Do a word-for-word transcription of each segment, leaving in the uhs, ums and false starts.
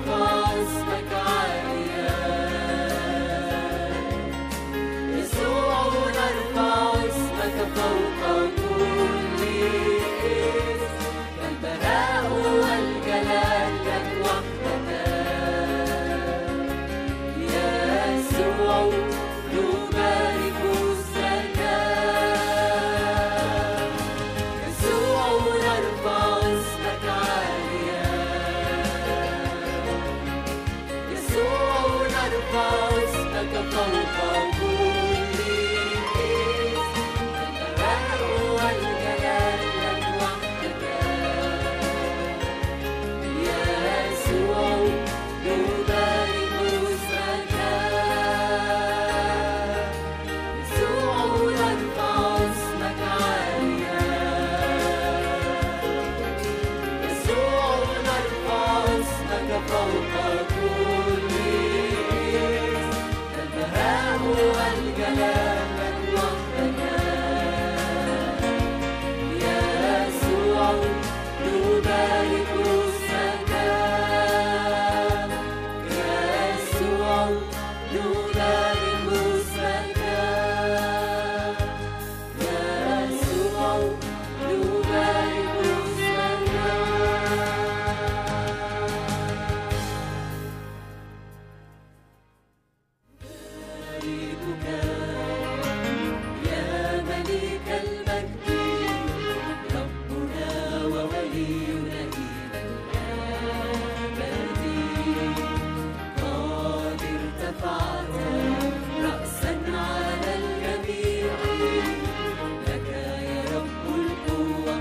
نرفع اسمك عاليا، يسوع نرفع اسمك فوق كل اسم، البهاء والجلال لك وحدك يا يسوع، نبارك اسمك يسوع، نرفع اسمك عاليا، يسوع نرفع اسمك فوق كل اسم، البهاء والجلال لك وحدك يا يسوع، نبارك اسمك يسوع، نرفع اسمك عاليا، يسوع نرفع اسمك فوق كل اسم، البهاء والجلال لك وحدك يا يسوع، نبارك اسمك يا يسوع، نبارك اسمك يا يسوع، نبارك اسمك. نباركك يا ملك المجد، ربنا وولينا إلى الأبد، قد ارتفعت رأسا على الجميع، لك يا رب القوة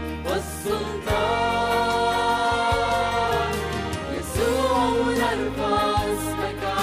والسلطان، يسوع نرفع اسمك